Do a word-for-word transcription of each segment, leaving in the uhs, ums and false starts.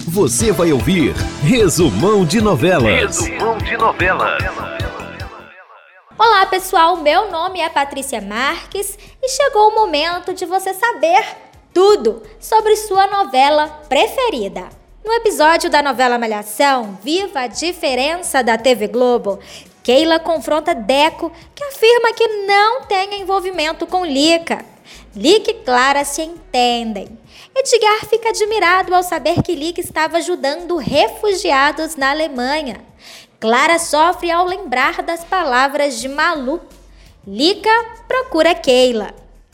Você vai ouvir Resumão de Novelas. Resumão de Novelas. Olá pessoal, meu nome é Patrícia Marques e chegou o momento de você saber tudo sobre sua novela preferida. No episódio da novela Malhação, Viva a Diferença da T V Globo, Keila confronta Deco, que afirma que não tem envolvimento com Lica. Lica e Clara se entendem. Edgar fica admirado ao saber que Lica estava ajudando refugiados na Alemanha. Clara sofre ao lembrar das palavras de Malu. Lica procura Keila.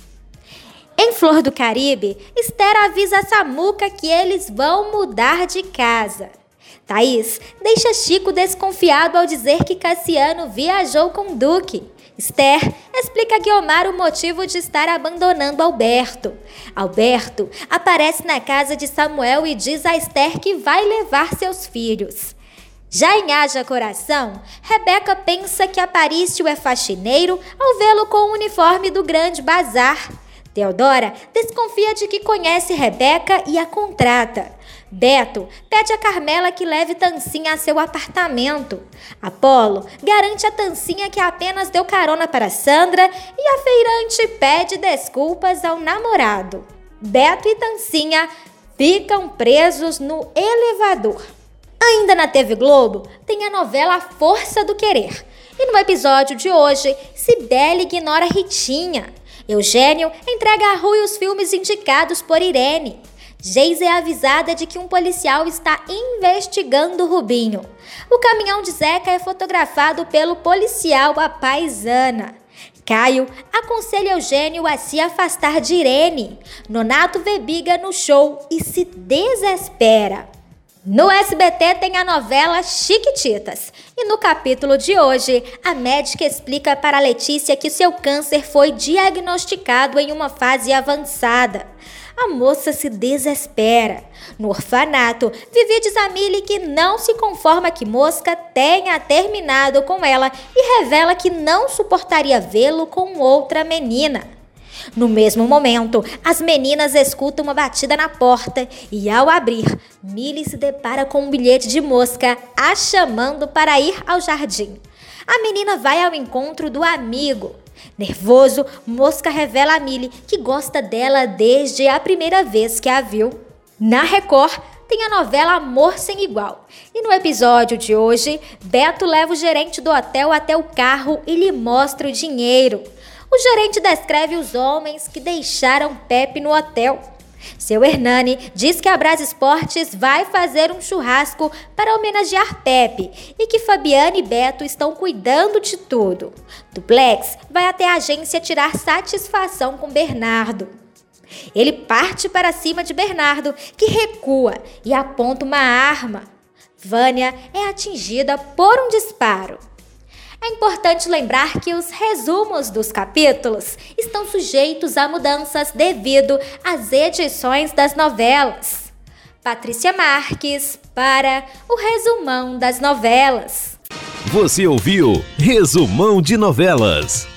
Em Flor do Caribe, Esther avisa a Samuca que eles vão mudar de casa. Thaís deixa Chico desconfiado ao dizer que Cassiano viajou com Duque. Esther explica a Guiomar o motivo de estar abandonando Alberto. Alberto aparece na casa de Samuel e diz a Esther que vai levar seus filhos. Já em Haja Coração, Rebeca pensa que Aparício é faxineiro ao vê-lo com o uniforme do Grande Bazar. Teodora desconfia de que conhece Rebeca e a contrata. Beto pede a Carmela que leve Tancinha a seu apartamento. Apolo garante a Tancinha que apenas deu carona para Sandra e a feirante pede desculpas ao namorado. Beto e Tancinha ficam presos no elevador. Ainda na T V Globo, tem a novela Força do Querer. E no episódio de hoje, Cibele ignora Ritinha. Eugênio entrega a Rui os filmes indicados por Irene. Geise é avisada de que um policial está investigando Rubinho. O caminhão de Zeca é fotografado pelo policial à paisana. Caio aconselha Eugênio a se afastar de Irene. Nonato vê Biga no show e se desespera. No S B T tem a novela Chiquititas. E no capítulo de hoje, a médica explica para Letícia que seu câncer foi diagnosticado em uma fase avançada. A moça se desespera. No orfanato, Vivi diz a Milly que não se conforma que Mosca tenha terminado com ela e revela que não suportaria vê-lo com outra menina. No mesmo momento, as meninas escutam uma batida na porta e, ao abrir, Milly se depara com um bilhete de Mosca a chamando para ir ao jardim. A menina vai ao encontro do amigo. Nervoso, Mosca revela a Milly que gosta dela desde a primeira vez que a viu. Na Record, tem a novela Amor Sem Igual. E no episódio de hoje, Beto leva o gerente do hotel até o carro e lhe mostra o dinheiro. O gerente descreve os homens que deixaram Pepe no hotel. Seu Hernani diz que a Brás Esportes vai fazer um churrasco para homenagear Pepe e que Fabiana e Beto estão cuidando de tudo. Duplex vai até a agência tirar satisfação com Bernardo. Ele parte para cima de Bernardo, que recua e aponta uma arma. Vânia é atingida por um disparo. É importante lembrar que os resumos dos capítulos estão sujeitos a mudanças devido às edições das novelas. Patrícia Marques para o Resumão das Novelas. Você ouviu Resumão de Novelas.